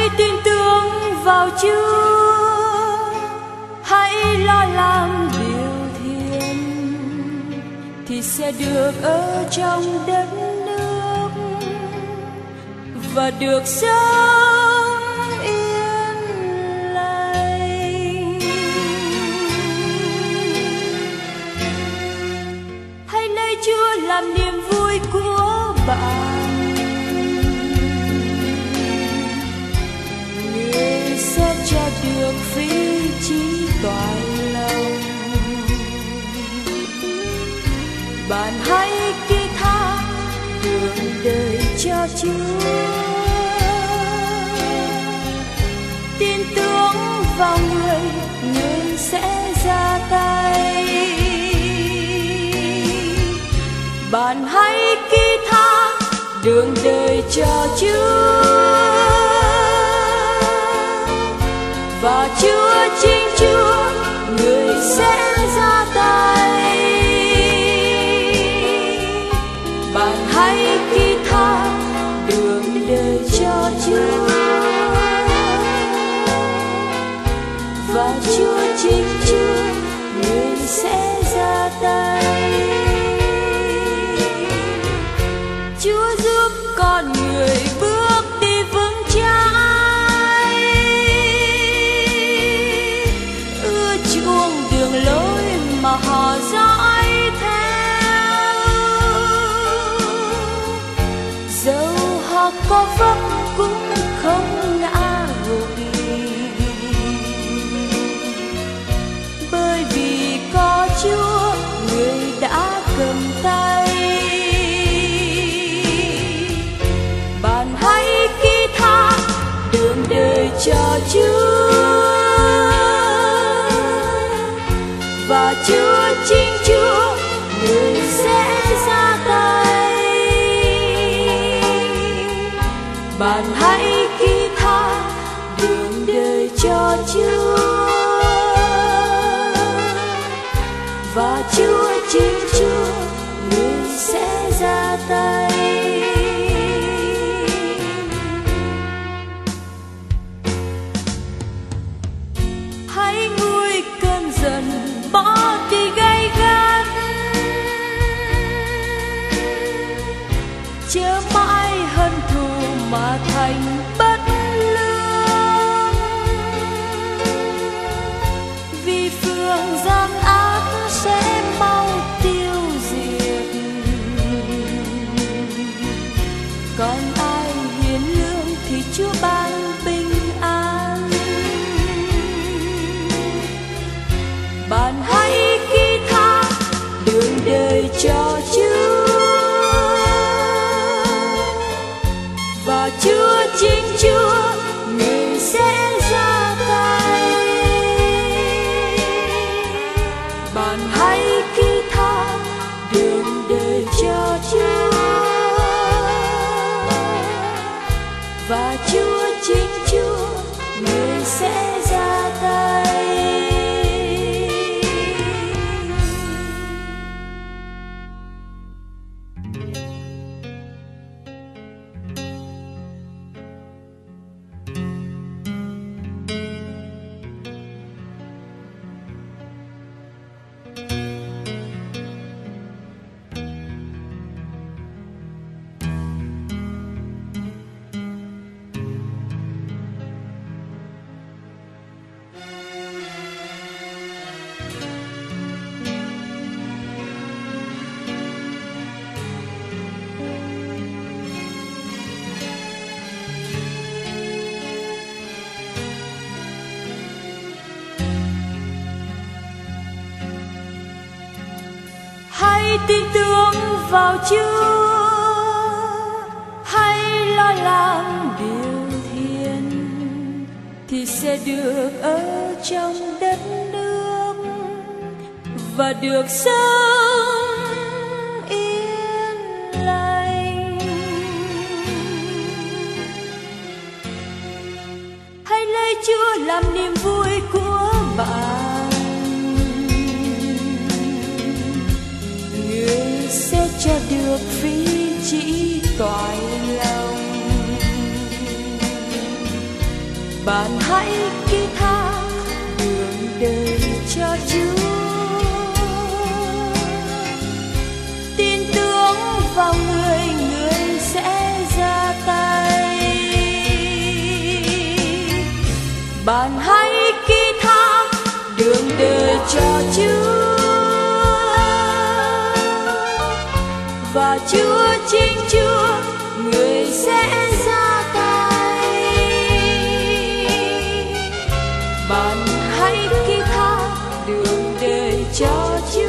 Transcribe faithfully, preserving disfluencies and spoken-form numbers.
Hãy tin tưởng vào Chúa, hãy lo làm điều thiện, thì sẽ được ở trong đất nước và được sống yên lành. Hãy lấy Chúa làm niềm vui của bạn, người sẽ cho được phí trí toại lòng. Bạn hãy ký thác đường đời cho Chúa, tin tưởng vào người, người sẽ ra tay. Bạn hãy ký thác đường đời cho Chúa, và Chúa chính Chúa người sẽ ra tay. Bạn hãy ký thác đường đời cho Chúa, và Chúa chính Chúa người sẽ ra tay. Chúa giúp con người bước đi vững chãi, ưa chuộng đường lối mà họ dõi theo. Dẫu họ có vấp cũng không ngã gục, bởi vì có Chúa người đã cầm tay. Bạn hãy ký thác đường đời cho Chúa, và Chúa chính Chúa người sẽ ra tay. Bạn hãy ký thác đường đời cho Chúa, và Chúa chính Chúa người sẽ ra tay. Hãy nguôi cơn giận, bỏ đi gay gắt, chớ mãi hận thù mà thành bất lương. Vì phương gian ác sẽ mau tiêu diệt, còn ai hiền lương thì Chúa ban bình an. Bạn hãy ký thác đường đời cho Chúa, và Chúa chính Chúa người sẽ ra tay. Bạn hãy ký thác đường đời cho Chúa, và Chúa chính Chúa người sẽ ra tay. Hãy tin tưởng vào Chúa, hãy lo làm điều thiện, thì sẽ được ở trong đất nước và được sống yên lành. Hãy lấy Chúa làm niềm vui của bạn, người sẽ cho được phí trí toại lòng. Bạn hãy ký tha đường đời cho Chúa, tin tưởng vào người, người sẽ ra tay. Bạn hãy ký tha đường đời cho Chúa, và Chúa chính Chúa người sẽ ra tay. Bạn hãy ký tha đường đời cho Chúa.